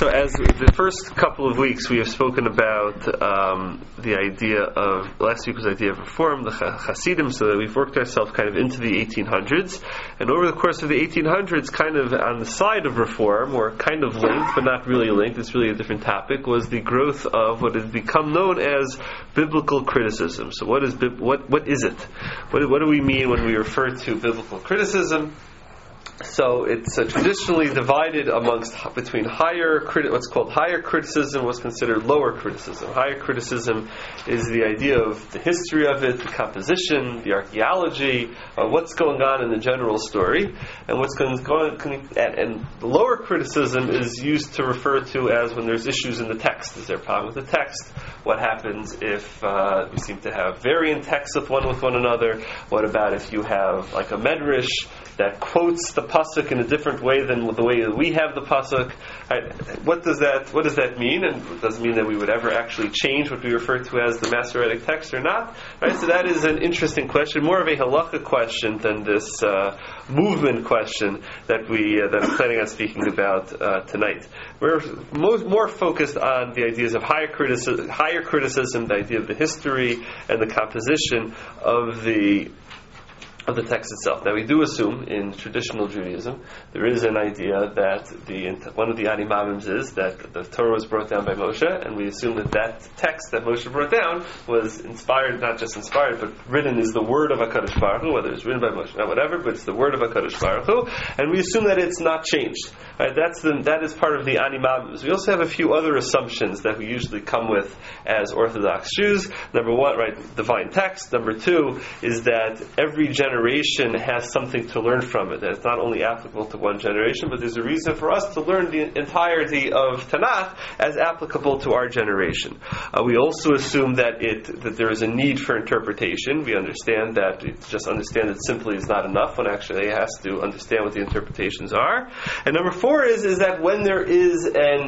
So as the first couple of weeks we have spoken about the idea of, last week was the idea of reform, the Hasidim, so that we've worked ourselves kind of into the 1800s, and over the course of the 1800s, kind of on the side of reform, or kind of linked, but not really linked, it's really a different topic, was the growth of what has become known as biblical criticism. So what is it? What do we mean when we refer to biblical criticism? So it's traditionally divided between what's called higher criticism, what's considered lower criticism. Higher criticism is the idea of the history of it, the composition, the archaeology, what's going on in the general story, and what's going on. And the lower criticism is used to refer to as when there's issues in the text. Is there a problem with the text? What happens if we seem to have variant texts with one another? What about if you have like a medrash that quotes the pasuk in a different way than the way that we have the pasuk? What does that mean? And it doesn't mean that we would ever actually change what we refer to as the Masoretic text or not. Right? So that is an interesting question, more of a halacha question than this movement question that I'm planning on speaking about tonight. We're more focused on the ideas of higher criticism, the idea of the history and the composition of the text itself. Now we do assume in traditional Judaism there is an idea that one of the animamims is that the Torah was brought down by Moshe, and we assume that text that Moshe brought down was inspired, not just inspired, but written is the word of HaKadosh Baruch Hu, whether it's written by Moshe, not whatever, but it's the word of HaKadosh Baruch Hu, and we assume that it's not changed. Right? That is part of the animamims. We also have a few other assumptions that we usually come with as Orthodox Jews. Number one, right, divine text. Number two is that every generation has something to learn from it. That it's not only applicable to one generation, but there's a reason for us to learn the entirety of Tanakh as applicable to our generation. We also assume that there is a need for interpretation. We understand that just understand it simply is not enough. One actually has to understand what the interpretations are. And number four is that when there is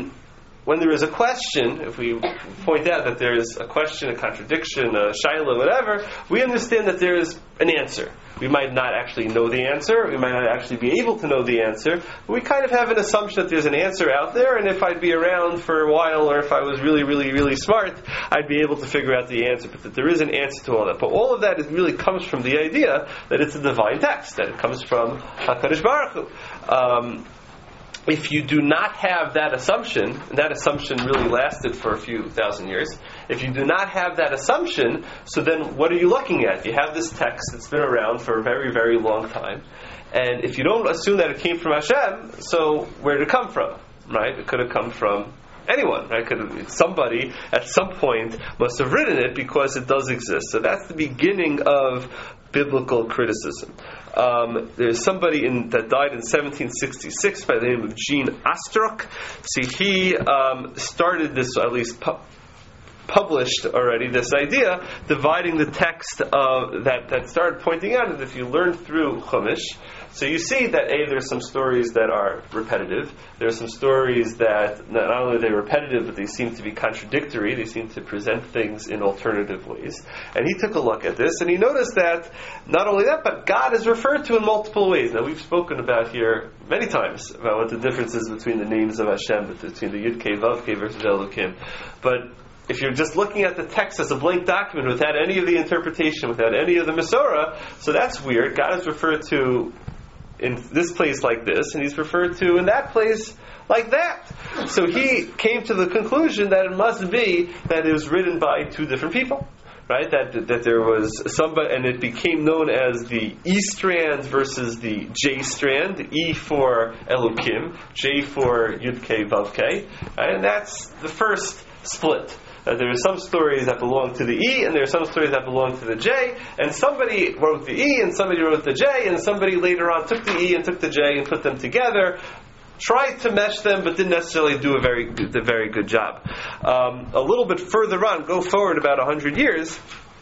a question, if we point out that there is a question, a contradiction, a shaila, whatever, we understand that there is an answer. We might not actually know the answer, we might not actually be able to know the answer, but we kind of have an assumption that there's an answer out there, and if I'd be around for a while, or if I was really, really, really smart, I'd be able to figure out the answer, but that there is an answer to all that. But all of that really comes from the idea that it's a divine text, that it comes from HaKadosh Baruch Hu. If you do not have that assumption, and that assumption really lasted for a few thousand years, if you do not have that assumption, so then what are you looking at? You have this text that's been around for a very, very long time, and if you don't assume that it came from Hashem, so where did it come from? Right? It could have come from anyone, right? Somebody at some point must have written it because it does exist. So that's the beginning of biblical criticism. There's somebody that died in 1766 by the name of Jean Astruc. See, he started this, at least published already, this idea, dividing the text that started pointing out that if you learn through Chumash, so you see that there's some stories that are repetitive. There's some stories that not only are they repetitive, but they seem to be contradictory. They seem to present things in alternative ways. And he took a look at this, and he noticed that not only that, but God is referred to in multiple ways. Now we've spoken about here many times about what the difference is between the names of Hashem, between the Yud Kei Vav Kei versus Elokim. But if you're just looking at the text as a blank document without any of the interpretation, without any of the Masorah, so that's weird. God is referred to in this place like this, and He's referred to in that place like that. So he came to the conclusion that it must be that it was written by two different people. Right? That there was somebody, and it became known as the E strand versus the J strand, the E for Elokim, J for Yud Kei Vav Kei. Right? And that's the first split. There are some stories that belong to the E, and there are some stories that belong to the J, and somebody wrote the E, and somebody wrote the J, and somebody later on took the E and took the J and put them together, tried to mesh them, but didn't necessarily do a very good job. A little bit further on, go forward about 100 years,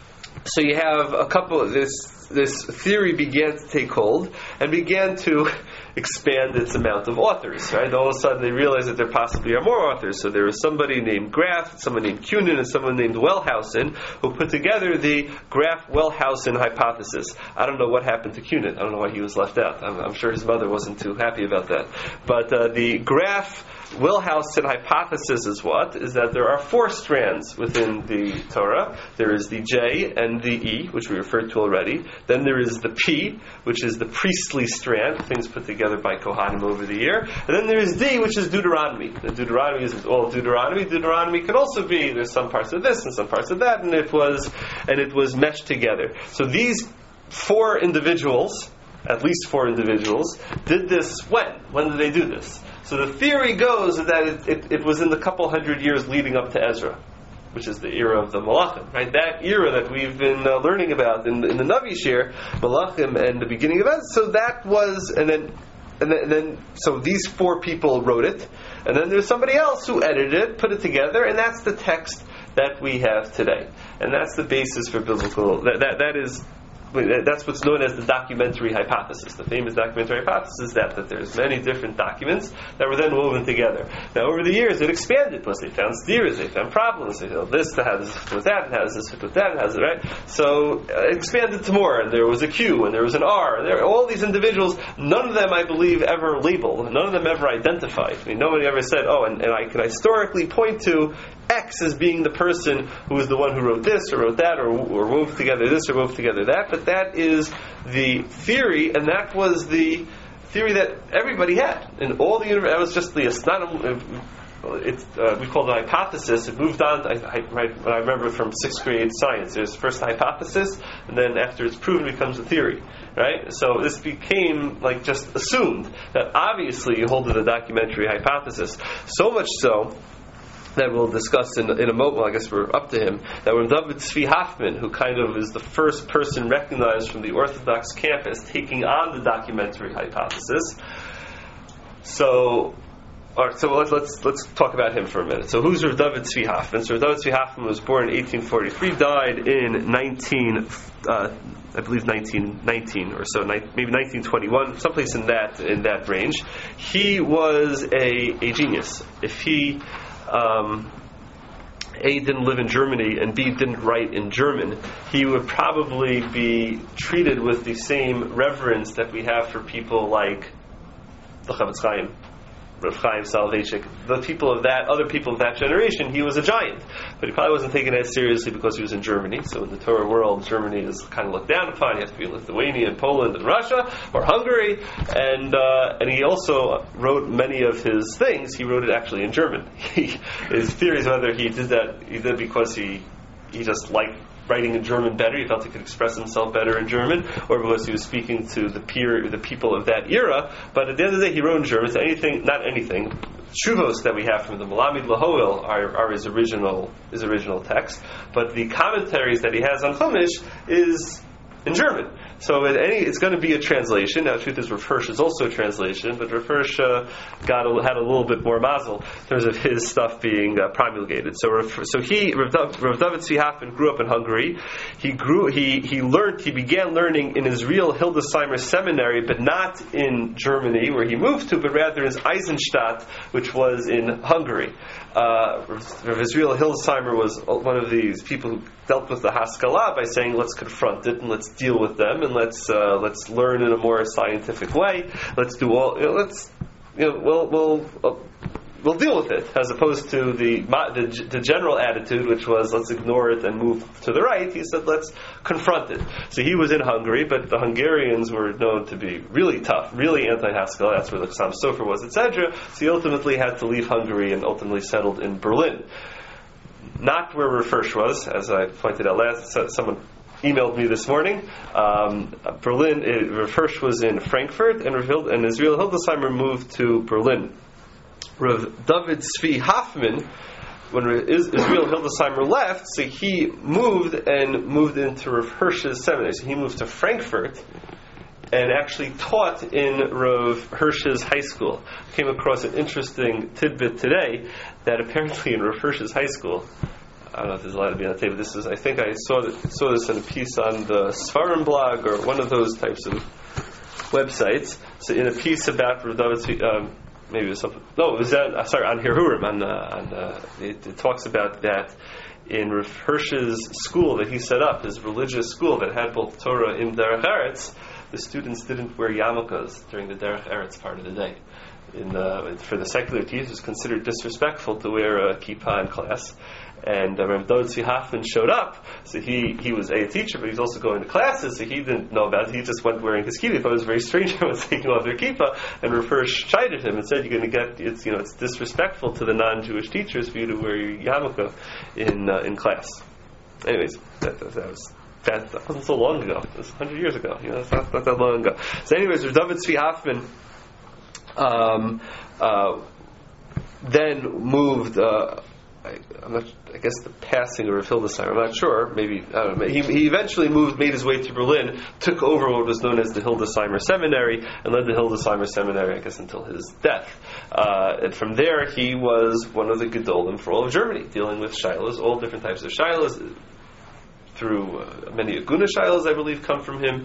so you have a couple of this theory began to take hold and began to expand its amount of authors. Right? All of a sudden they realized that there possibly are more authors. So there was somebody named Graf, someone named Kunin, and someone named Wellhausen who put together the Graf-Wellhausen hypothesis. I don't know what happened to Kunin. I don't know why he was left out. I'm sure his mother wasn't too happy about that. But the Graf Wheelhouse hypothesis is what? Is that there are 4 strands within the Torah. There is the J and the E, which we referred to already. Then there is the P, which is the priestly strand, things put together by Kohanim over the year. And then there is D, which is Deuteronomy. The Deuteronomy isn't all Deuteronomy. Deuteronomy can also be, there's some parts of this and some parts of that, and it was meshed together. So these 4 individuals, at least 4 individuals, did this when? When did they do this? So the theory goes that it was in the couple hundred years leading up to Ezra, which is the era of the Malachim, right? That era that we've been learning about in the Navi Shir, Malachim, and the beginning of Ezra. So that was, and then, so these 4 people wrote it, and then there's somebody else who edited it, put it together, and that's the text that we have today, and that's the basis for biblical. That's what's known as the documentary hypothesis. The famous documentary hypothesis is that there's many different documents that were then woven together. Now, over the years, it expanded because they found steers, they found problems. They said, this, how does this fit with that, and how does this fit with that, and how does it, right? So, it expanded to more, and there was a Q, and there was an R, and there were all these individuals, none of them, I believe, ever labeled, none of them ever identified. I mean, nobody ever said, and I can historically point to X as being the person who was the one who wrote this or wrote that or wove together this or wove together that, but that is the theory, and that was the theory that everybody had in all the universe. That was just we call it a hypothesis. It moved on. I remember from 6th grade science. There's first a hypothesis, and then after it's proven, it becomes a theory, right? So this became like just assumed that obviously you hold to the documentary hypothesis. So much so that we'll discuss in a moment. Well, I guess we're up to him. That when David Tzvi Hoffman, who kind of is the first person recognized from the Orthodox camp as taking on the documentary hypothesis. So let's talk about him for a minute. So who's Rav David Tzvi Hoffman? So Rav David Tzvi Hoffman was born in 1843, died in 1919 or so, maybe 1921, someplace in that range. He was a genius. If he A, didn't live in Germany, and B, didn't write in German, he would probably be treated with the same reverence that we have for people like the Chavetz Chaim, Rav Chaim Soloveitchik, other people of that generation. He was a giant, but he probably wasn't taken as seriously because he was in Germany. So in the Torah world, Germany is kind of looked down upon. You have to be in Lithuania and Poland and Russia or Hungary, and he also wrote many of his things. He wrote it actually in German. His theories whether he did because he just liked writing in German better, he felt he could express himself better in German, or because he was speaking to the people of that era. But at the end of the day, he wrote in German. So Shuvos that we have from the Malamid Lahoil are his original text, but the commentaries that he has on Chumash is in German. So it's going to be a translation. Now, the truth is, Rav Hirsch is also a translation, but Rav Hirsch had a little bit more mazel in terms of his stuff being promulgated. So Rav David Tzvi Hoffman grew up in Hungary. He began learning in Israel Hildesheimer Seminary, but not in Germany, where he moved to, but rather in Eisenstadt, which was in Hungary. Rav Israel Hildesheimer was one of these people who dealt with the Haskalah by saying, let's confront it and let's deal with them and let's learn in a more scientific way. Let's do we'll deal with it, as opposed to the general attitude, which was let's ignore it and move to the right. He said let's confront it. So he was in Hungary, but the Hungarians were known to be really tough, really anti-Haskalah. That's where the Chassam Sofer was, etc. So he ultimately had to leave Hungary and ultimately settled in Berlin. Not where Rav Hirsch was, as I pointed out last. Someone emailed me this morning. Berlin. Rav Hirsch was in Frankfurt, and Israel Hildesheimer moved to Berlin. Rav David Tzvi Hoffman, when Israel Hildesheimer left, so he moved into Rav Hirsch's seminary. So he moved to Frankfurt and actually taught in Rav Hirsch's high school. I came across an interesting tidbit today that apparently in Rav Hirsch's high school, I don't know if there's allowed to be on the table. I think I saw this in a piece on the Sfarim blog or one of those types of websites. So in a piece about Rav David Tzvi, maybe it was something. No, it was on Hirurim. It talks about that in Rav Hirsch's school that he set up, his religious school that had both Torah in Derech Eretz. The students didn't wear yarmulkes during the Derech Eretz part of the day. for the secular teachers, it was considered disrespectful to wear a kippah in class. And Rav Doved Tzvi Hoffman showed up, so he was a teacher, but he was also going to classes, so he didn't know about it. He just went wearing his kippah. He thought it was very strange everyone was taking off their kippah, and Rav Hirsch chided him and said, "You're going to get it's disrespectful to the non-Jewish teachers for you to wear your yarmulke in class." Anyways, that wasn't so long ago. It was 100 years ago. It's not that long ago. So, anyways, Rav Doved Tzvi Hoffman then moved. I guess the passing of Rav Hildesheim, I'm not sure. Maybe I don't know. He eventually made his way to Berlin, took over what was known as the Hildesheimer Seminary, and led the Hildesheimer Seminary, I guess, until his death. And from there, he was one of the Gedolim for all of Germany, dealing with shilos, all different types of shilos. Through many Aguna shilos, I believe, come from him.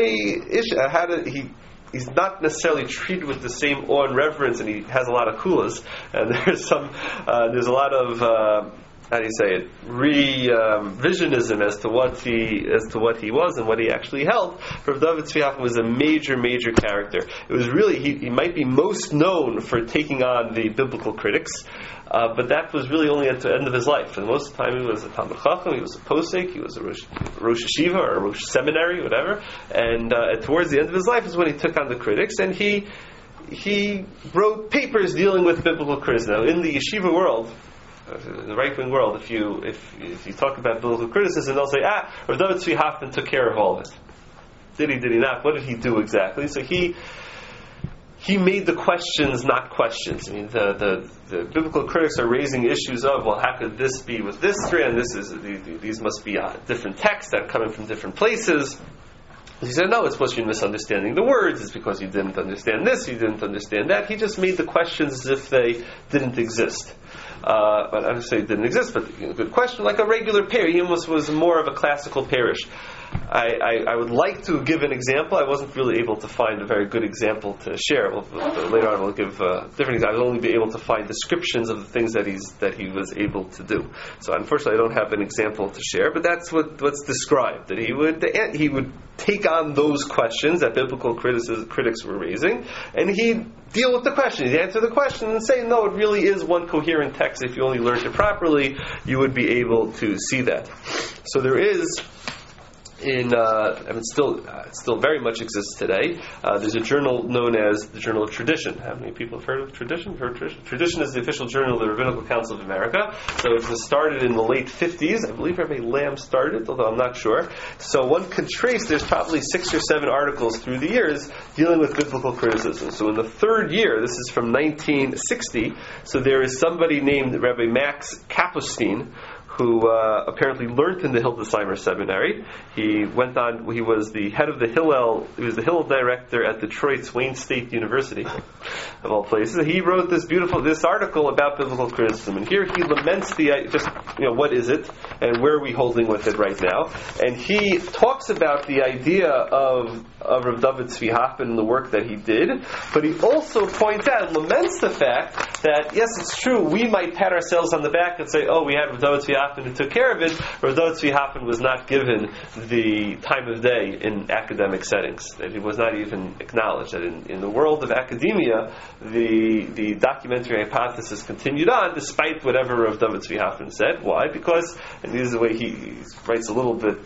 He's not necessarily treated with the same awe and reverence, and he has a lot of kulas. And there's a lot of how do you say it, revisionism as to what he was and what he actually held. Rav Doved Tzvi Hoffman was a major character. It was really he might be most known for taking on the biblical critics. But that was really only at the end of his life. For the most of the time, he was a Talmid Chacham, he was a posek, he was a Rosh Yeshiva or a Rosh Seminary, whatever. And towards the end of his life is when he took on the critics, and he wrote papers dealing with biblical criticism. Now, in the yeshiva world, in the right-wing world, if you talk about biblical criticism, they'll say, Rav Doved Tzvi Hoffman took care of all of it. Did he not? What did he do exactly? So he made the questions not questions. I mean, the biblical critics are raising issues of, well, how could this be with this strand? These must be different texts that are coming from different places. He said, no, it's because you're misunderstanding the words. It's because you didn't understand this, you didn't understand that. He just made the questions as if they didn't exist. But I don't say it didn't exist, but good question. Like a regular pair, he almost was more of a classical parish. I would like to give an example. I wasn't really able to find a very good example to share. Later on, we'll give different examples. I'll only be able to find descriptions of the things that he was able to do. So unfortunately, I don't have an example to share. But that's what's described. That he would take on those questions that biblical critics were raising, and he'd deal with the question. He'd answer the question and say, no, it really is one coherent text. If you only learned it properly, you would be able to see that. So there is. Still very much exists today. There's a journal known as the Journal of Tradition. How many people have heard of Tradition? Tradition is the official journal of the Rabbinical Council of America. So it was started in the late 50s. I believe Rabbi Lamb started, although I'm not sure. So one could trace, there's probably 6 or 7 articles through the years dealing with biblical criticism. So in the third year, this is from 1960, so there is somebody named Rabbi Max Kapustin, who apparently learned in the Hildesheimer Seminary. He was the head of the Hillel, he was the Hillel director at Detroit's Wayne State University, of all places. He wrote this article about biblical criticism, and here he laments what is it, and where are we holding with it right now. And he talks about the idea of Rav Doved Tzvi Hoffman and the work that he did, but he also points out and laments the fact that, yes, it's true, we might pat ourselves on the back and say, oh, we had Rav Doved Tzvi Hoffman who took care of it. Rav Doved Tzvi Hoffman was not given the time of day in academic settings. That it was not even acknowledged. That in the world of academia, the documentary hypothesis continued on despite whatever Rav Doved Tzvi Hoffman said. Why? Because, and this is the way he writes a little bit,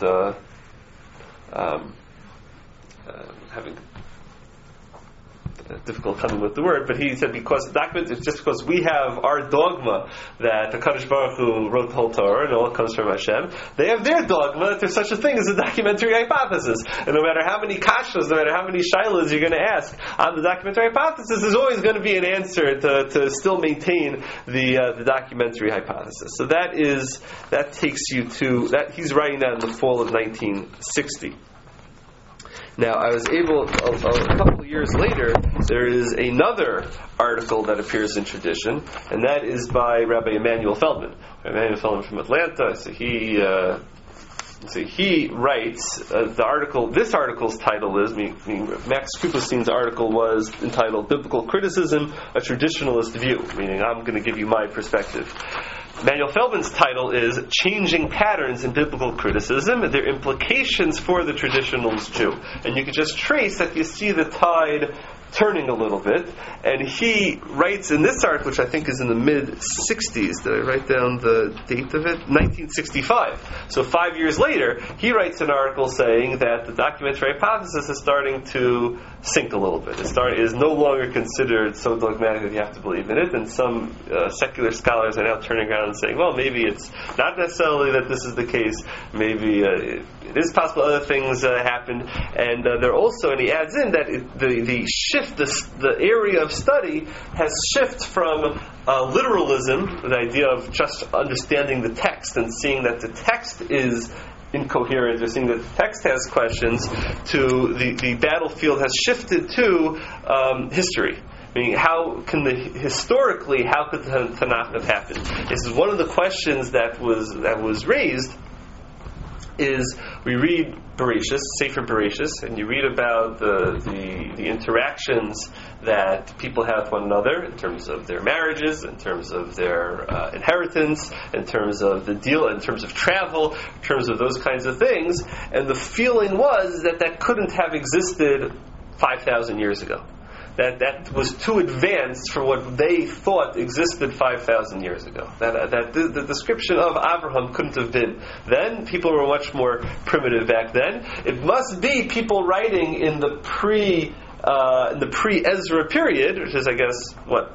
having difficult coming with the word, but he said it's just because we have our dogma that the Kadosh Baruch Hu wrote the whole Torah and all comes from Hashem. They have their dogma that there's such a thing as a documentary hypothesis, and no matter how many kashas, no matter how many shilas you're going to ask on the documentary hypothesis, there's always going to be an answer to still maintain the documentary hypothesis. So that takes you to that. He's writing that in the fall of 1960. Now, I was able, a couple of years later, there is another article that appears in Tradition, and that is by Rabbi Emanuel Feldman. Emanuel Feldman from Atlanta. So he writes the article. This article's title is Max Krupelstein's article was entitled "Biblical Criticism: A Traditionalist View," meaning I'm going to give you my perspective. Emanuel Feldman's title is "Changing Patterns in Biblical Criticism: Their Implications for the Traditionalist Jew." And you can just trace that you see the tide turning a little bit, and he writes in this article, which I think is in the mid-60s. Did I write down the date of it? 1965. So 5 years later, he writes an article saying that the documentary hypothesis is starting to sink a little bit. It is no longer considered so dogmatic that you have to believe in it, and some secular scholars are now turning around and saying, well, maybe it's not necessarily that this is the case. Maybe it is possible other things happened. And they're also, and he adds in that the shift, the area of study has shifted from literalism, the idea of just understanding the text and seeing that the text is incoherent, or seeing that the text has questions, to the battlefield has shifted to history. Meaning, how could the Tanakh have happened? This is one of the questions that was raised. Is we read Bereshis, Sefer Bereshis, and you read about the interactions that people have with one another in terms of their marriages, in terms of their inheritance, in terms of the deal, in terms of travel, in terms of those kinds of things. And the feeling was that couldn't have existed 5,000 years ago. That was too advanced for what they thought existed 5,000 years ago. That the description of Abraham couldn't have been then. People were much more primitive back then. It must be people writing in the pre-Ezra period, which is, I guess,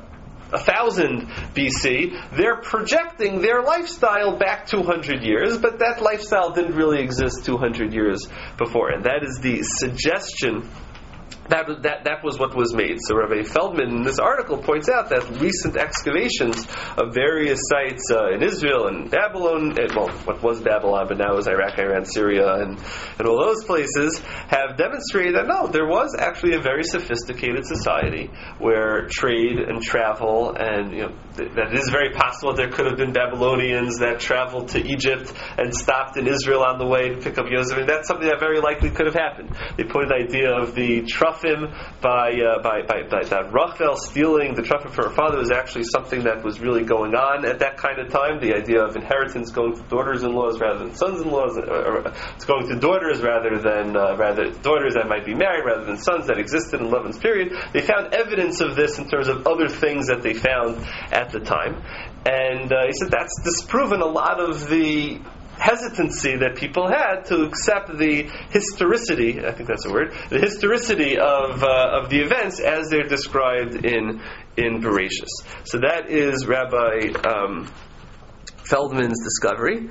1000 BC. They're projecting their lifestyle back 200 years, but that lifestyle didn't really exist 200 years before. And that is the suggestion. That was what was made. So Rabbi Feldman in this article points out that recent excavations of various sites in Israel and Babylon, what was Babylon, but now is Iraq, Iran, Syria, and all those places, have demonstrated that no, there was actually a very sophisticated society where trade and travel, and that it is very possible there could have been Babylonians that traveled to Egypt and stopped in Israel on the way to pick up Yosef. I mean, that's something that very likely could have happened. They pointed the idea of the Truffim by Rachel stealing the Truffim from her father was actually something that was really going on at that kind of time. The idea of inheritance going to daughters-in-laws rather than sons-in-laws, or it's going to daughters rather than daughters that might be married rather than sons that existed in Levin's period. They found evidence of this in terms of other things that they found at the time, and he said that's disproven a lot of the hesitancy that people had to accept the historicity, I think that's the word, the historicity of the events as they're described in Bereshis. So that is Rabbi Feldman's discovery.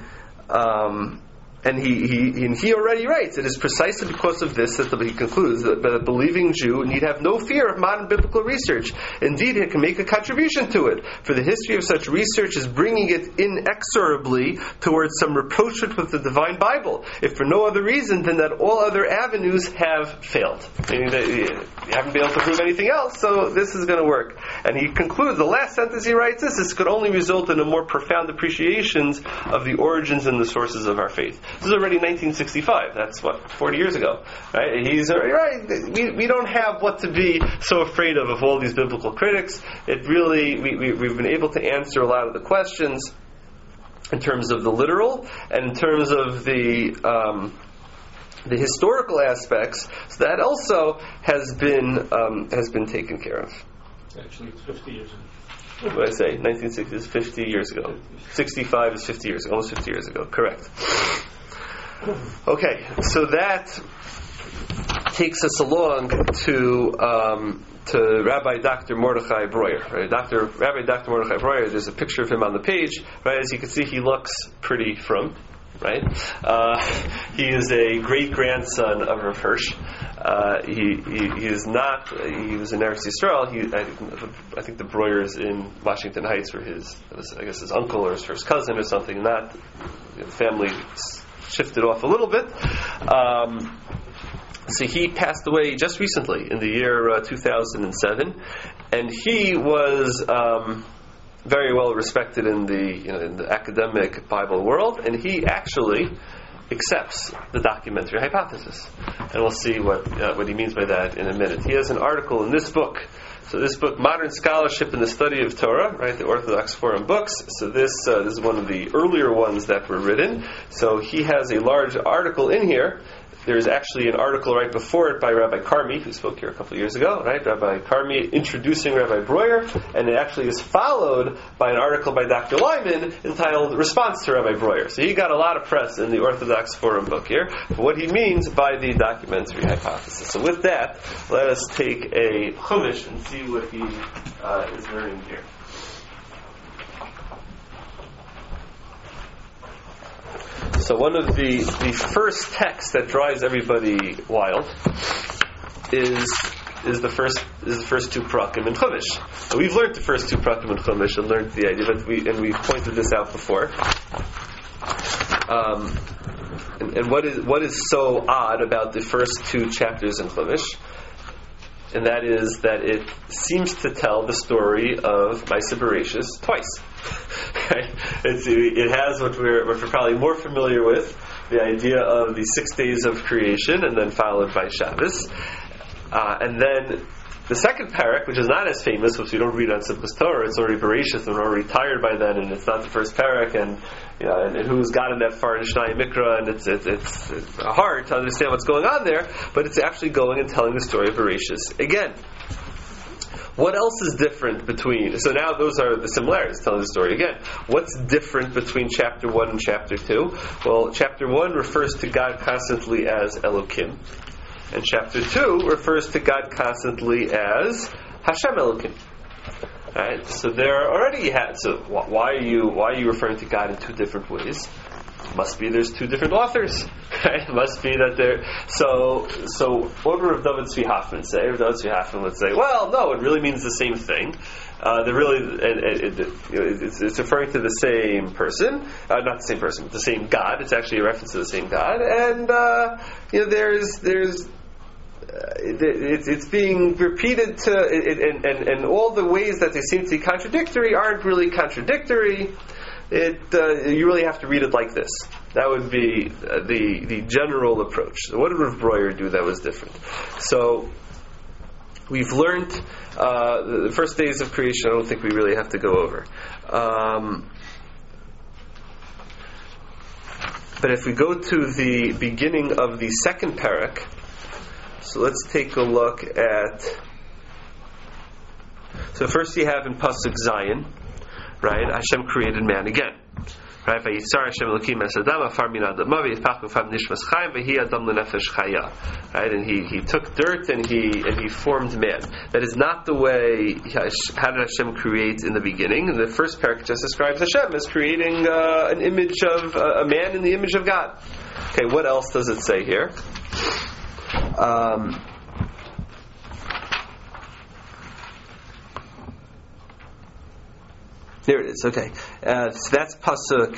And he already writes, it is precisely because of this that he concludes that a believing Jew need have no fear of modern biblical research. Indeed, it can make a contribution to it, for the history of such research is bringing it inexorably towards some rapprochement with the Divine Bible, if for no other reason than that all other avenues have failed. Meaning that you haven't been able to prove anything else, so this is going to work. And he concludes, the last sentence he writes this could only result in a more profound appreciation of the origins and the sources of our faith. This is already 1965. That's 40 years ago, right? He's already right. We don't have what to be so afraid of all these biblical critics. It really we've been able to answer a lot of the questions in terms of the literal and in terms of the historical aspects. So that also has been taken care of. Actually, it's 50 years ago. What did I say? 1960 is 50 years ago. 65 is 50 years ago. Almost 50 years ago. Correct. Okay, so that takes us along to Rabbi Dr. Mordechai Breuer. Right? Rabbi Dr. Mordechai Breuer, there's a picture of him on the page. Right? As you can see, he looks pretty frum. Right? He is a great-grandson of Rav Hirsch. He is not. He was in Eretz Yisrael. I think the Breuers in Washington Heights were his uncle or his first cousin or something. Not the family shifted off a little bit. So he passed away just recently in the year 2007, and he was very well respected in the academic Bible world, and he actually accepts the documentary hypothesis, and we'll see what he means by that in a minute. He has an article in this book. So this book, Modern Scholarship in the Study of Torah, right, the Orthodox Forum Books. So this is one of the earlier ones that were written. So he has a large article in here there's actually an article right before it by Rabbi Carmi, who spoke here a couple of years ago, right? Rabbi Carmi introducing Rabbi Breuer, and it actually is followed by an article by Dr. Lyman entitled Response to Rabbi Breuer. So he got a lot of press in the Orthodox Forum book here for what he means by the documentary hypothesis. So with that, let us take a Chumash and see what he is learning here. So one of the first texts that drives everybody wild is the first two prakim in Chumash. So we've learned the first two prakim in Chumash and learned the idea, but we've pointed this out before. And what is so odd about the first two chapters in Chumash? And that is that it seems to tell the story of Ma'aseh Bereishis twice. Right? It has what we're probably more familiar with, the idea of the 6 days of creation, and then followed by Shabbos. And then the second parak, which is not as famous, which we don't read on Simchas Torah, it's already Bereishis, and we're already tired by then, and it's not the first parak, and who's gotten that far in Shnai Mikra, and it's hard to understand what's going on there, but it's actually going and telling the story of Bereishis again. What else is different between... So now those are the similarities, telling the story again. What's different between chapter 1 and chapter 2? Well, chapter 1 refers to God constantly as Elokim, and chapter 2 refers to God constantly as Hashem Elokim. Right? So there already had. So why are you referring to God in two different ways? Must be there's two different authors. Right? Must be that there. So what would Rav David Tzvi Hoffman say? Rav David Tzvi Hoffman would say, well, no, it really means the same thing. It's referring to the same person, not the same person, but the same God. It's actually a reference to the same God, and it's being repeated and all the ways that they seem to be contradictory aren't really contradictory. You really have to read it like this. That would be the general approach. So what did Rav Breuer do that was different? So we've learned the first days of creation. I don't think we really have to go over. But if we go to the beginning of the second parak, so let's take a look at... So first you have in Pasuk Zayin, right? Hashem created man again. Right? Vayitzar Hashem Elokim es Adam afar min adama v'yifach b'fav nishmas chayim v'hi adam lenefesh chaya. Right? And he took dirt and he formed man. That is not the way. How did Hashem create in the beginning? And the first parak just describes Hashem as creating an image of a man in the image of God. Okay, what else does it say here? There it is. Okay, so that's pasuk.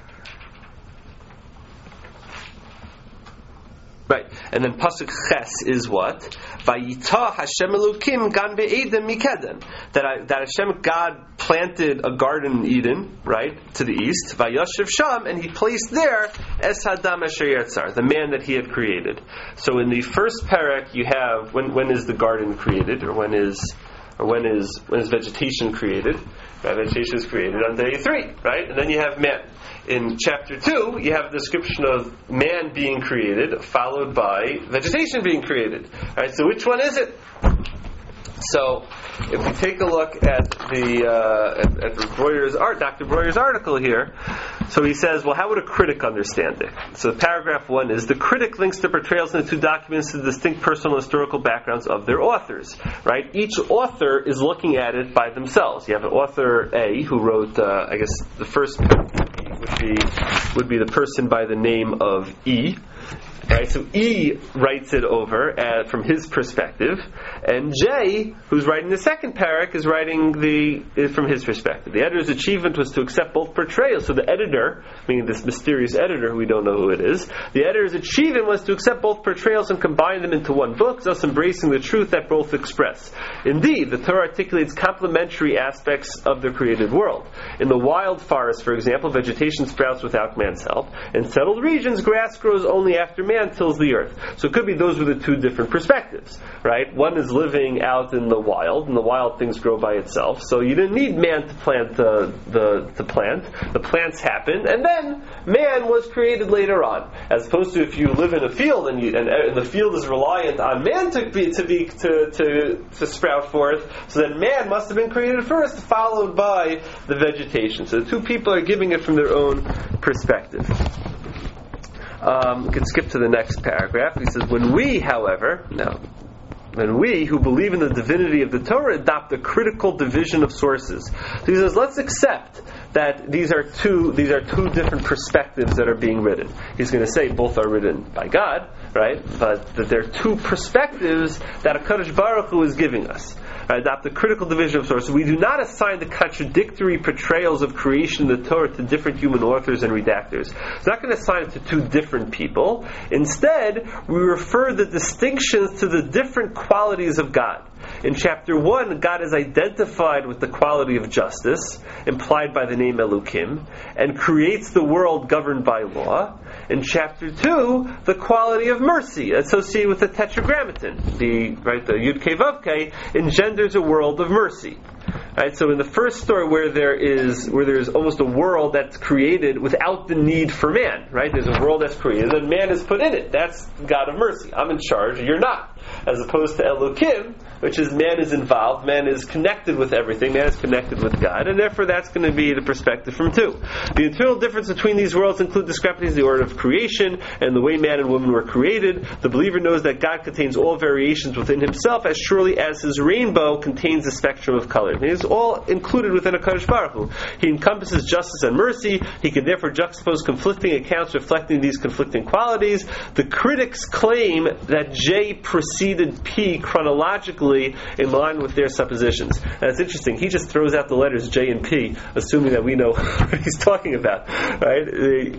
Right, and then pasuk ches is what? Vayitah Hashem Elokim gan be'edem mikeden. That Hashem God planted a garden in Eden, right, to the east. Vayashiv sham, and He placed there es hadam asher yatzar, the man that He had created. So in the first parak, you have when is the garden created, or when is vegetation created? Right, vegetation is created on day 3, right? And then you have man. In chapter 2, you have a description of man being created, followed by vegetation being created. Right? So which one is it? So, if we take a look at Dr. Breuer's article here, so he says, well, how would a critic understand it? So paragraph 1 is, the critic links the portrayals in the two documents to the distinct personal and historical backgrounds of their authors. Right? Each author is looking at it by themselves. You have an author A who wrote, I guess the first would be the person by the name of E. Right, so E writes it over from his perspective, and J, who's writing the second parak, is writing from his perspective. The editor's achievement was to accept both portrayals. So the editor, meaning this mysterious editor who we don't know who it is, the editor's achievement was to accept both portrayals and combine them into one book, thus embracing the truth that both express. Indeed, the Torah articulates complementary aspects of the created world. In the wild forest, for example, vegetation sprouts without man's help. In settled regions, grass grows only after man man tills the earth. So it could be those were the two different perspectives, right? One is living out in the wild, and the wild things grow by itself. So you didn't need man to plant the plant. The plants happened, and then man was created later on. As opposed to if you live in a field and the field is reliant on man to sprout forth, so then man must have been created first, followed by the vegetation. So the two people are giving it from their own perspective. We can skip to the next paragraph. He says, when we who believe in the divinity of the Torah adopt a critical division of sources. So he says, let's accept that these are two different perspectives that are being written. He's going to say both are written by God, right? But that they're two perspectives that HaKadosh Baruch Hu is giving us. Adopt the critical division of sources. We do not assign the contradictory portrayals of creation in the Torah to different human authors and redactors. It's not going to assign it to two different people. Instead, we refer the distinctions to the different qualities of God. In chapter 1, God is identified with the quality of justice, implied by the name Elokim, and creates the world governed by law. In chapter 2, the quality of mercy, associated with the Tetragrammaton, the Yud Kei Vav Kei, engenders a world of mercy. Right, so in the first story where there's almost a world that's created without the need for man, right? There's a world that's created and man is put in it. That's God of mercy. I'm in charge, you're not. As opposed to Elokim, which is man is involved, man is connected with everything, man is connected with God, and therefore that's going to be the perspective from 2. The internal difference between these worlds include discrepancies in the order of creation and the way man and woman were created. The believer knows that God contains all variations within himself as surely as his rainbow contains a spectrum of colors. It is all included within HaKadosh Baruch Hu. He encompasses justice and mercy. He can therefore juxtapose conflicting accounts reflecting these conflicting qualities. The critics claim that J preceded P chronologically in line with their suppositions. And it's interesting. He just throws out the letters J and P, assuming that we know what he's talking about. Right?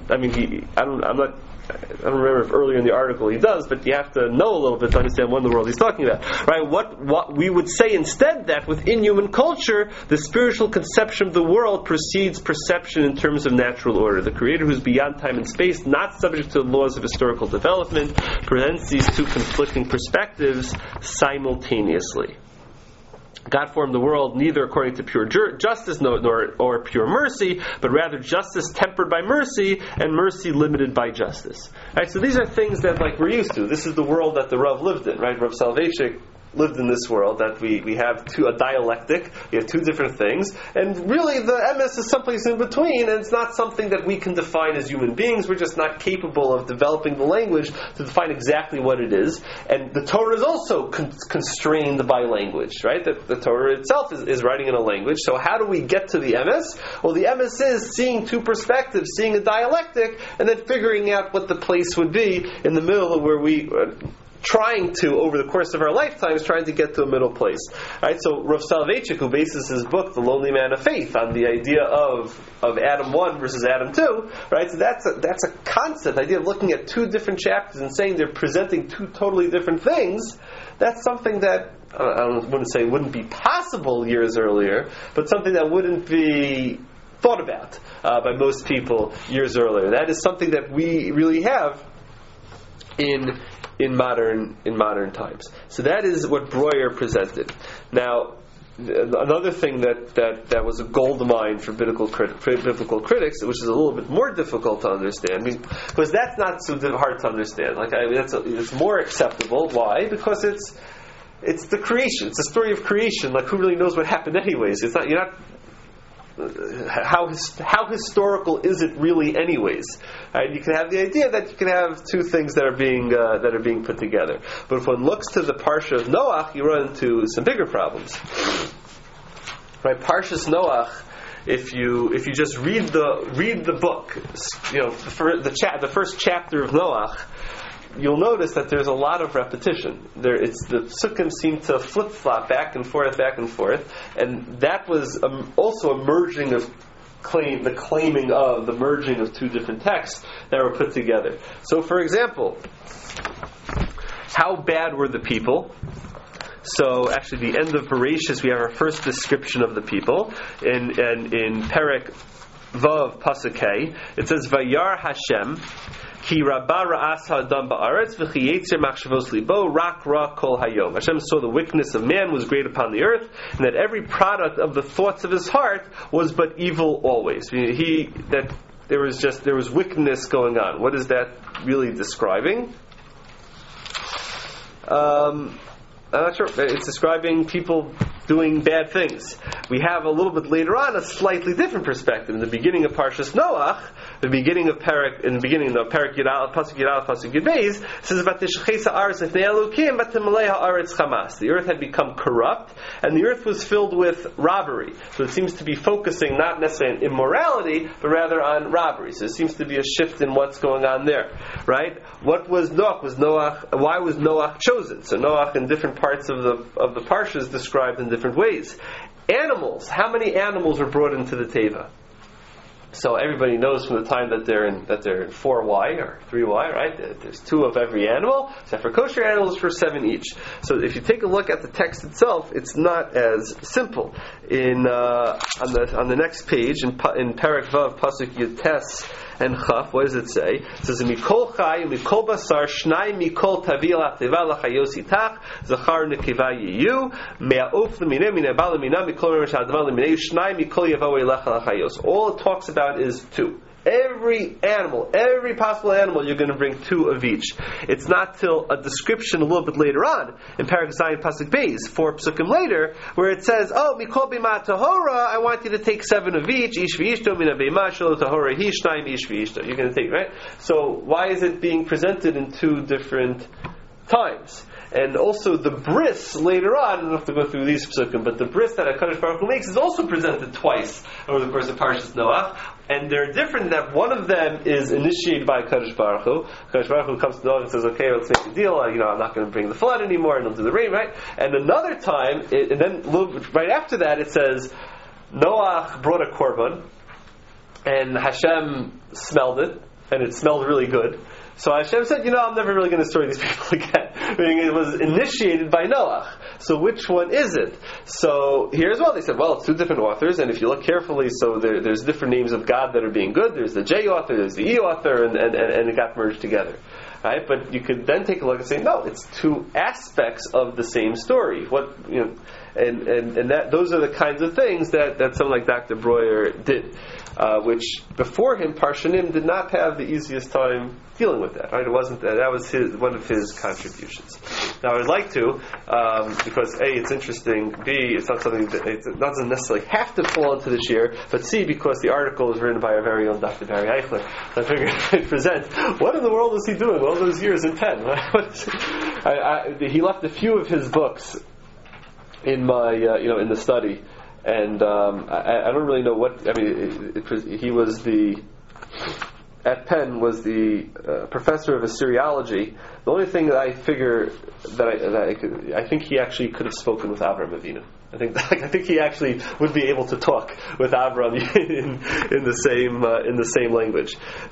I don't remember if earlier in the article he does, but you have to know a little bit to understand what in the world he's talking about. Right? What we would say instead that within human culture, the spiritual conception of the world precedes perception in terms of natural order. The Creator, who's beyond time and space, not subject to the laws of historical development, presents these two conflicting perspectives simultaneously. God formed the world neither according to pure justice nor pure mercy, but rather justice tempered by mercy and mercy limited by justice. Right, so these are things that we're used to. This is the world that the Rav lived in, right? Rav Soloveitchik lived in this world that we have a dialectic, we have two different things, and really the emes is someplace in between, and it's not something that we can define as human beings. We're just not capable of developing the language to define exactly what it is. And the Torah is also constrained by language, right? The Torah itself is writing in a language. So how do we get to the emes? Well, the emes is seeing two perspectives, seeing a dialectic, and then figuring out what the place would be in the middle of where we trying to, over the course of our lifetimes, trying to get to a middle place. Right? So Rav Soloveitchik, who bases his book, The Lonely Man of Faith, on the idea of Adam 1 versus Adam 2, right? So that's a concept, the idea of looking at two different chapters and saying they're presenting two totally different things. That's something that I wouldn't say wouldn't be possible years earlier, but something that wouldn't be thought about by most people years earlier. That is something that we really have in modern times. So that is what Breuer presented. Now, another thing that was a gold mine for biblical critics, which is a little bit more difficult to understand, because that's not so hard to understand. It's more acceptable. Why? Because it's the creation. It's the story of creation. Who really knows what happened anyways? It's not. You're not. How historical is it really, anyways? Right? You can have the idea that you can have two things that are being put together. But if one looks to the Parsha of Noach, you run into some bigger problems. Right? Parshas Noach. If you just read the book, the first chapter of Noach, you'll notice that there's a lot of repetition. The sukkim seem to flip-flop back and forth, and that was also a merging of the merging of two different texts that were put together. So, for example, how bad were the people? So, actually, the end of Bereshis, we have our first description of the people, and in Perek Vav Pasuk Hey, it says, "Vayar Hashem Ki rabba ra'as ha'adam ba'aretz v'chi yetzer machshavos libo rak ra kol hayom. Hashem saw the wickedness of man was great upon the earth, and that every product of the thoughts of his heart was but evil always. That there was wickedness going on. What is that really describing? I'm not sure. It's describing people doing bad things. We have a little bit later on a slightly different perspective. In the beginning of Parshas Noach, in the beginning of Parak Yidal, Pasuk Yidal, Pasuk Yudbeis, it says about the Shechesa Aretz Lifnei Elokim, but Temaleha Aretz Chamas. The earth had become corrupt, and the earth was filled with robbery. So it seems to be focusing not necessarily on immorality, but rather on robbery. So there seems to be a shift in what's going on there, right? What was Noach? Why was Noach chosen? So Noach in different parts of the Parshas described in different ways. Animals. How many animals were brought into the Teva? So everybody knows from the time that they're in 4Y or 3Y, right? There's 2 of every animal, except for kosher animals for 7 each. So if you take a look at the text itself, it's not as simple. On the next page in Parak Vav Pasuk Yutes and Chaf, what does it say? It says, Mikol Chai, Mikol Basar, Shnai Mikol Tavi Lachtiva Lachayos Itach, Zachar Nekiva Yiyu, Me'auf Lemine, Mine Bala Mina, Mikol Remesh Adva Lemine, Shnai Mikol Yavawe Lecha Lachayos. All it talks about is 2. Every possible animal, you're going to bring 2 of each. It's not till a description a little bit later on, in Parak Zayin Pasuk Beis, 4 psukim later, where it says, Mikol Bima Tahora, I want you to take 7 of each, Ish V'ishto, Mina Bima Shelo Tahora, Hishnayim Ish V'ishto. You're going to take, right? So, why is it being presented in 2 different times? And also the bris later on, I don't have to go through these psukim, but the bris that HaKadosh Baruch Hu makes is also presented twice over the course of Parshas Noach. And they're different that one of them is initiated by HaKadosh Baruch Hu. HaKadosh Baruch Hu comes to Noach and says, okay, let's make a deal. I'm not going to bring the flood anymore, and I'll do the rain, right? And another time, and then a little bit right after that, it says, Noach brought a korban, and Hashem smelled it, and it smelled really good. So Hashem said, I'm never really going to destroy these people again. Meaning it was initiated by Noach. So which one is it? So here as well, they said, well, it's 2 different authors, and if you look carefully, so there's different names of God that are being good. There's the J author, there's the E author, and it got merged together. Right? But you could then take a look and say, no, it's 2 aspects of the same story. And that those are the kinds of things that someone like Dr. Breuer did, which before him, Parshanim did not have the easiest time dealing with that. Right? It wasn't that was one of his contributions. Now, I would like to, because A, it's interesting. B, it's not something that it doesn't necessarily have to fall into this year. But C, because the article is written by our very own Dr. Barry Eichler, so I figured I'd present. What in the world was he doing all those years in Penn? He left a few of his books in my, in the study, and I don't really know what. I mean, he was at Penn was the professor of Assyriology. The only thing that I figure I think he actually could have spoken with Avraham Avinu. I think he actually would be able to talk with Avraham in the same language.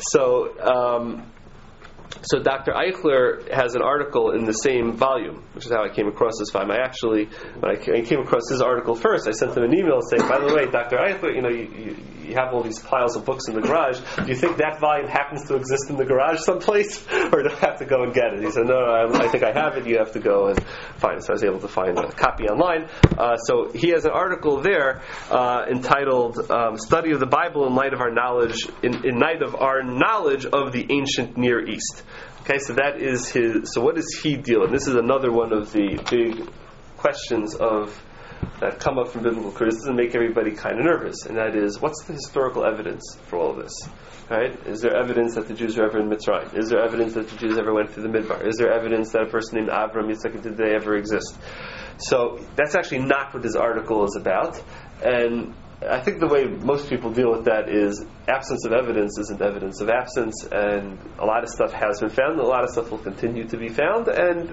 So Dr. Eichler has an article in the same volume, which is how I came across this volume. When I came across his article first, I sent him an email saying, by the way, Dr. Eichler, you have all these piles of books in the garage. Do you think that volume happens to exist in the garage someplace? Or do I have to go and get it? He said, no, I think I have it. You have to go and find it. So I was able to find a copy online. So he has an article there entitled Study of the Bible in light of our knowledge in light of our knowledge of the ancient Near East. Okay, so that is his. So what does he deal with? This is another one of the big questions that come up from biblical criticism, make everybody kind of nervous, and that is, what's the historical evidence for all of this? Right? Is there evidence that the Jews were ever in Mitzrayim? Is there evidence that the Jews ever went through the Midbar? Is there evidence that a person named Avram, Yitzchak, and did they ever exist? So that's actually not what this article is about, and I think the way most people deal with that is absence of evidence isn't evidence of absence, and a lot of stuff has been found, and a lot of stuff will continue to be found, and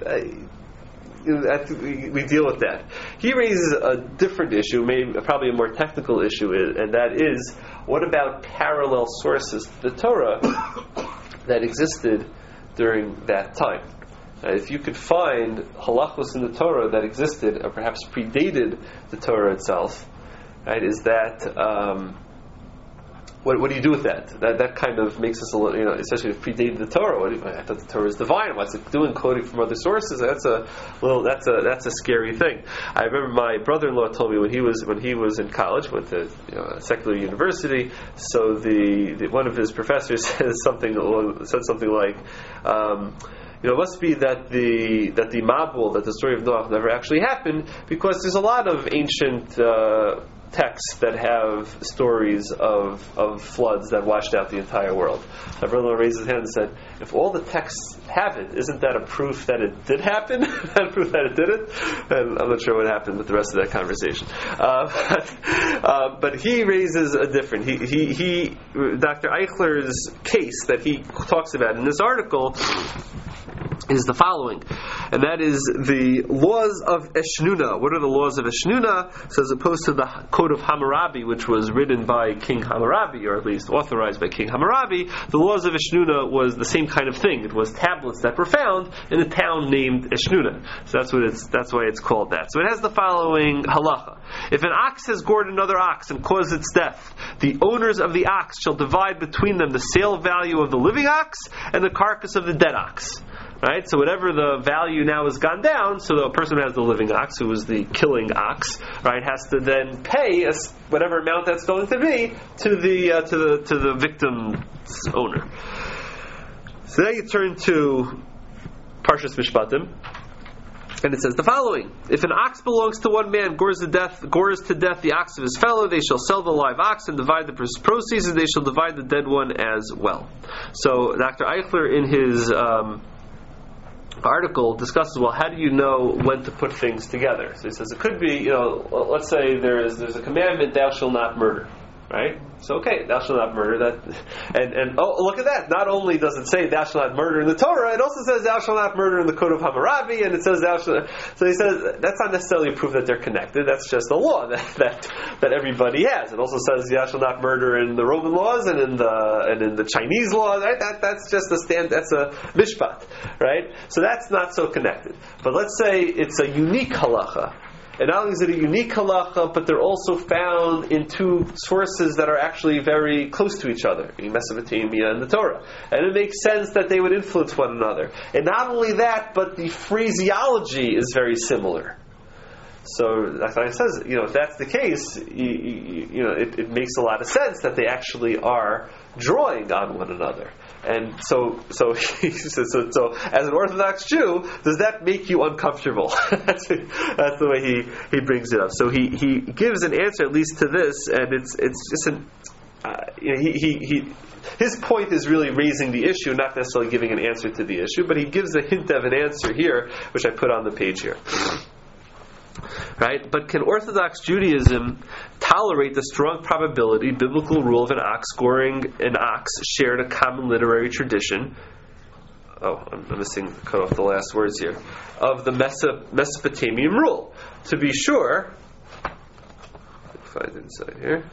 we deal with that. He raises a different issue, probably a more technical issue, and that is, what about parallel sources to the Torah that existed during that time? If you could find halachos in the Torah that existed, or perhaps predated the Torah itself, right? Is that what do you do with that? That kind of makes us a little, especially if it predated the Torah. I thought the Torah is divine. What's it doing quoting from other sources? That's a scary thing. I remember my brother-in-law told me when he was in college, went to a secular university. So the one of his professors said something like. It must be that the Mabul, that the story of Noach never actually happened, because there's a lot of ancient texts that have stories of floods that washed out the entire world. My brother raised his hand and said, if all the texts have it, isn't that a proof that it did happen? That proof that it didn't? And I'm not sure what happened with the rest of that conversation. But he raises a different. Dr. Eichler's case that he talks about in this article is the following, and that is the laws of Eshnuna. What are the laws of Eshnuna? So as opposed to the Code of Hammurabi, which was written by King Hammurabi, or at least authorized by King Hammurabi, the laws of Eshnuna was the same kind of thing. It was tablets that were found in a town named Eshnuna. So that's why it's called that. So it has the following halacha. If an ox has gored another ox and caused its death, the owners of the ox shall divide between them the sale value of the living ox and the carcass of the dead ox. Right? So whatever the value now has gone down, so the person who has the living ox, who was the killing ox, right, has to then pay whatever amount that's going to be to the victim's owner. So now you turn to Parshas Mishpatim, and it says the following: if an ox belongs to one man, gores to death the ox of his fellow, they shall sell the live ox and divide the proceeds, and they shall divide the dead one as well. So Dr. Eichler, in his article, discusses, how do you know when to put things together? So he says it could be, let's say there's a commandment, thou shalt not murder, right? So okay, thou shalt not murder. That, and look at that. Not only does it say thou shalt not murder in the Torah, it also says thou shalt not murder in the Code of Hammurabi, and it says thou shalt. So he says that's not necessarily a proof that they're connected. That's just a law that everybody has. It also says thou shalt not murder in the Roman laws and in the Chinese laws. Right? That's just a stand. That's a mishpat, right? So that's not so connected. But let's say it's a unique halacha. And not only is it a unique halacha, but they're also found in two sources that are actually very close to each other, in Mesopotamia and the Torah. And it makes sense that they would influence one another. And not only that, but the phraseology is very similar. So that's why it says, if that's the case, it makes a lot of sense that they actually are drawing on one another. And so he says, so as an Orthodox Jew, does that make you uncomfortable? That's the way he brings it up. So he gives an answer at least to this, and it's just his point is really raising the issue, not necessarily giving an answer to the issue, but he gives a hint of an answer here, which I put on the page here. Right? But can Orthodox Judaism tolerate the strong probability, biblical rule of an ox scoring an ox shared a common literary tradition? I'm cut off the last words here. Of the Mesopotamian rule. To be sure, find it inside here.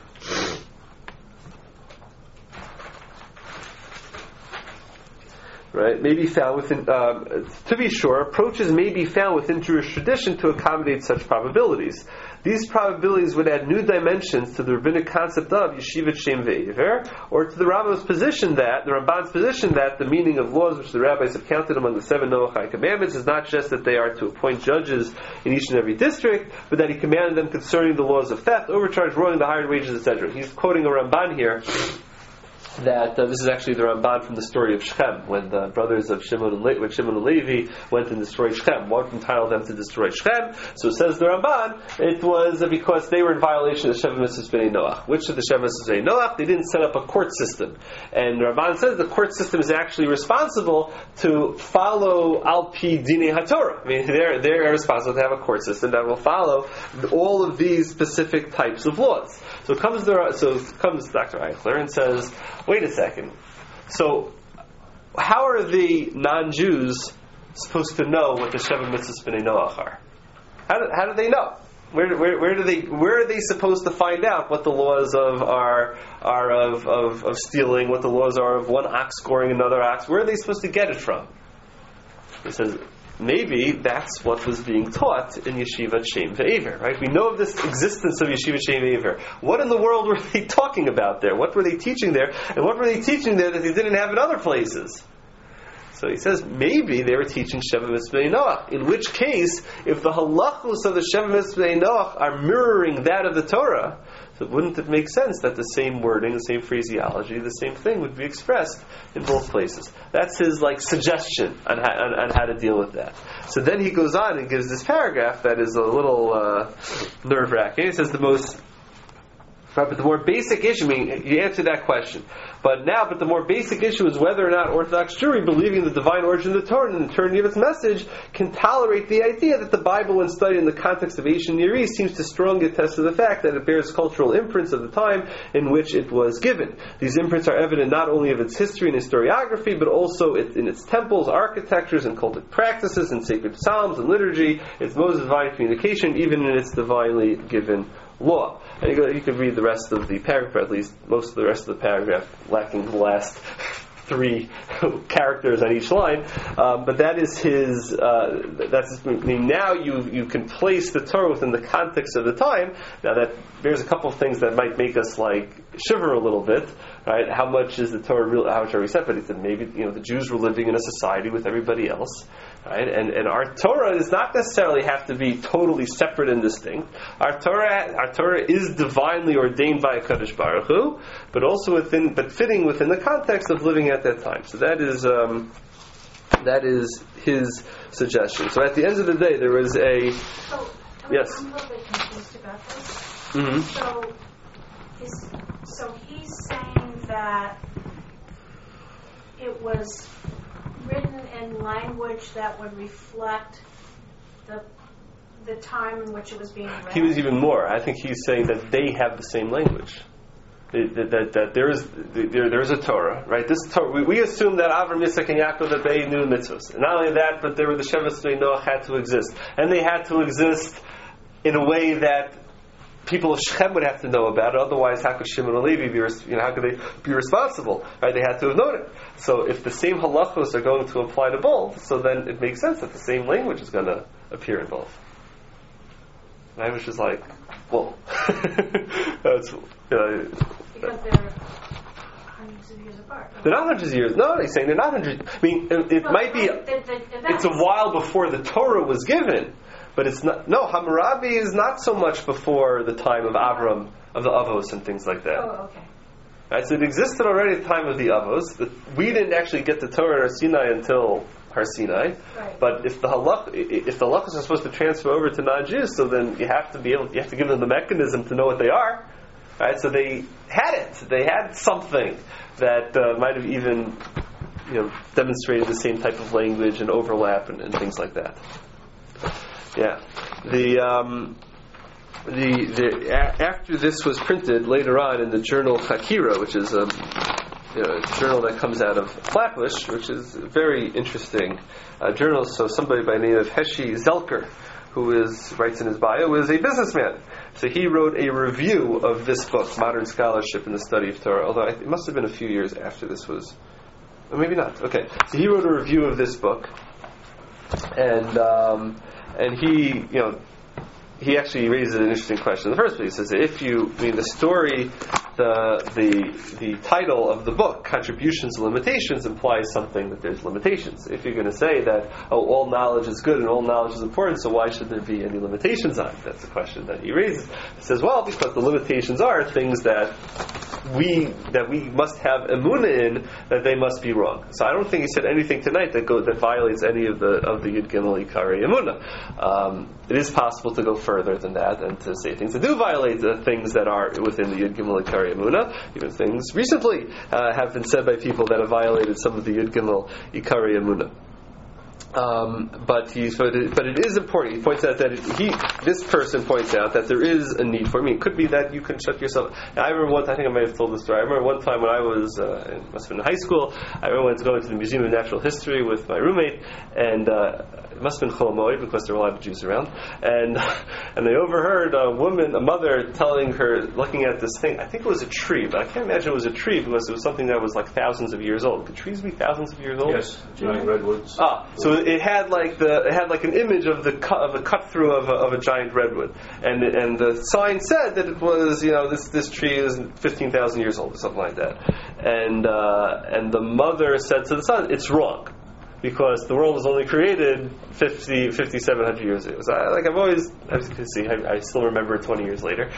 Right, may be found within. To be sure, approaches may be found within Jewish tradition to accommodate such probabilities. These probabilities would add new dimensions to the rabbinic concept of yeshivat shem ve'ever, or to the Ramban's position that the meaning of laws which the rabbis have counted among the 7 Noachide commandments is not just that they are to appoint judges in each and every district, but that he commanded them concerning the laws of theft, overcharge, rolling the hired wages, etc. He's quoting a Ramban here. That this is actually the Ramban from the story of Shechem, when the brothers of Shimon and Levi went and destroyed Shechem. What entitled them to destroy Shechem? So says the Ramban, it was because they were in violation of the Sheva Mitzvahs B'nai Noach. Which of the Sheva Mitzvahs B'nai Noach? They didn't set up a court system. And the Ramban says the court system is actually responsible to follow Al Pi Dinei HaTorah. I mean, they're responsible to have a court system that will follow all of these specific types of laws. So comes Dr. Eichler and says, wait a second. So, how are the non-Jews supposed to know what the Sheva Mitzvahs B'nai Noach are? How do they know? Where are they supposed to find out what the laws are of stealing? What the laws are of one ox scoring another ox? Where are they supposed to get it from? He says maybe that's what was being taught in Yeshivat Shem Ve'ever, right? We know of this existence of Yeshivat Shem Ve'ever. What in the world were they talking about there? What were they teaching there? And what were they teaching there that they didn't have in other places? So he says, maybe they were teaching Sheva Mitzvah Noach. In which case, if the halachos of the Sheva Mitzvah Noach are mirroring that of the Torah, so wouldn't it make sense that the same wording, the same phraseology, the same thing would be expressed in both places? That's his suggestion on how to deal with that. So then he goes on and gives this paragraph that is a little nerve-wracking. He says the more basic issue, I mean, you answered that question. But the more basic issue is whether or not Orthodox Jewry, believing the divine origin of the Torah and the eternity of its message, can tolerate the idea that the Bible, when studied in the context of Asian Near East, seems to strongly attest to the fact that it bears cultural imprints of the time in which it was given. These imprints are evident not only of its history and historiography, but also in its temples, architectures, and cultic practices, and sacred psalms and liturgy, its modes of divine communication, even in its divinely given law. And you could read the rest of the paragraph, or at least most of the rest of the paragraph, lacking the last 3 characters on each line. But that is his. Now you can place the Torah within the context of the time. Now there's a couple of things that might make us shiver a little bit, right? How much is the Torah real? How much are we separate? Maybe the Jews were living in a society with everybody else, right? And our Torah does not necessarily have to be totally separate and distinct. Our Torah is divinely ordained by HaKadosh Baruch Hu, but fitting within the context of living at that time. So that is his suggestion. So at the end of the day, there was a yes. I'm a little bit confused about this. Mm-hmm. So he's saying that it was written in language that would reflect the time in which it was being read. He was even more. I think he's saying that they have the same language. That there is a Torah, right? This Torah, we assume that Avram, Yitzchak, and Yaakov, that they knew mitzvahs. And not only that, but there were the Sheva Mitzvah Noach had to exist, and they had to exist in a way that people of Shechem would have to know about it. Otherwise, how could Shimon and Levi how could they be responsible? Right? They had to have known it. So, if the same halachos are going to apply to both, so then it makes sense that the same language is going to appear in both. And I was just like, whoa. Because they're hundreds of years apart. They're not hundreds of years. No, he's saying they're not hundreds. I mean, it might be. It's a while before the Torah was given, but it's not. No, Hammurabi is not so much before the time of Avram, of the Avos and things like that. Oh, okay. Right, so it existed already at the time of the Avos. We didn't actually get the Torah at Sinai until Har Sinai. Right. But if the halachos are supposed to transfer over to non-Jews, so then you have to give them the mechanism to know what they are. Right? So they had it. They had something that might have even demonstrated the same type of language and overlap and things like that. Yeah. After this was printed later on in the journal Hakira, which is a journal that comes out of Flatbush, which is a very interesting journal. So somebody by the name of Heshi Zelker, who writes in his bio, is a businessman. So he wrote a review of this book, Modern Scholarship in the Study of Torah, although it must have been a few years after this was, or maybe not. Okay, so he wrote a review of this book, and he actually raises an interesting question in the first place. He says, the story, the title of the book, Contributions and Limitations, implies something that there's limitations. If you're going to say that, all knowledge is good and all knowledge is important, so why should there be any limitations on it? That's the question that he raises. He says, well, because the limitations are things that we must have emunah in, that they must be wrong. So I don't think he said anything tonight that violates any of the Yud Gimel Ikari emunah. It is possible to go further than that and to say things that do violate the things that are within the Yud Gimel Ikari emunah. Even things recently have been said by people that have violated some of the Yud Gimel Ikari emunah. But it is important. He points out that this person points out that there is a need for me. It could be that you can shut yourself. Now, I remember I think I may have told this story. I remember one time when I was, it must have been in high school, I remember I went to go into the Museum of Natural History with my roommate, and it must have been Chol Moed because there were a lot of Jews around, and they overheard a mother telling her, looking at this thing. I think it was a tree, but I can't imagine it was a tree because it was something that was like thousands of years old. Could trees be thousands of years old? Yes, giant redwoods. So it had like an image of the cut through of a giant redwood, and the sign said that it was, this tree is 15,000 years old or something like that, and the mother said to the son, it's wrong, because the world was only created 700 years ago. So I've always, as you can see, I still remember it 20 years later,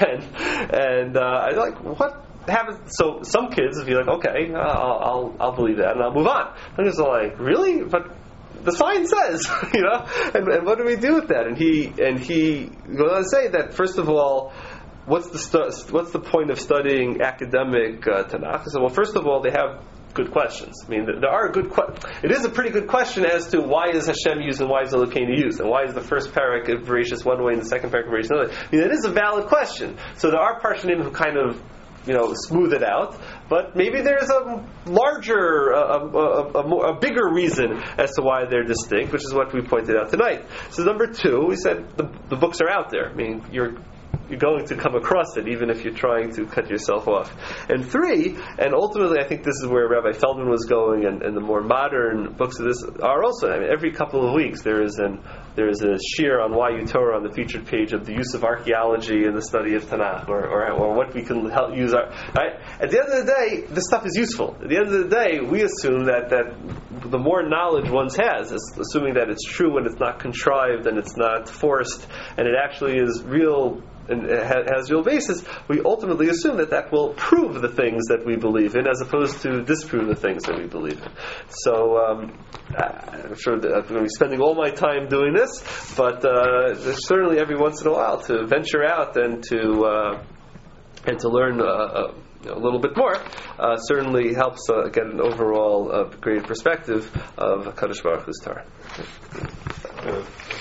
and I like, what happens? So some kids would be like, okay, I'll believe that and I'll move on. Others are like, really? But the sign says, and what do we do with that? And he goes on to say that, first of all, what's the point of studying academic Tanakh? So, well, first of all, they have good questions. I mean, there are it is a pretty good question as to why is Hashem used and why is Elokeinu used, and why is the first parak of Bereshis one way and the second parak of Bereshis another way. I mean, that is a valid question. So there are Parshanim who kind of smooth it out, but maybe there's a larger, a bigger reason as to why they're distinct, which is what we pointed out tonight. So number two, we said the books are out there. I mean, you're going to come across it, even if you're trying to cut yourself off. And three, and ultimately I think this is where Rabbi Feldman was going, and the more modern books of this are also, I mean, every couple of weeks there is a shiur on YU Torah on the featured page of the use of archaeology in the study of Tanakh, or what we can help use. Right? At the end of the day, this stuff is useful. At the end of the day, we assume that the more knowledge one has, assuming that it's true and it's not contrived and it's not forced, and it actually is real, and has real basis, we ultimately assume that will prove the things that we believe in, as opposed to disprove the things that we believe in. So I'm sure that I'm going to be spending all my time doing this, but certainly every once in a while to venture out and to learn a little bit more certainly helps get an overall great perspective of HaKadosh Baruch Hu's Torah.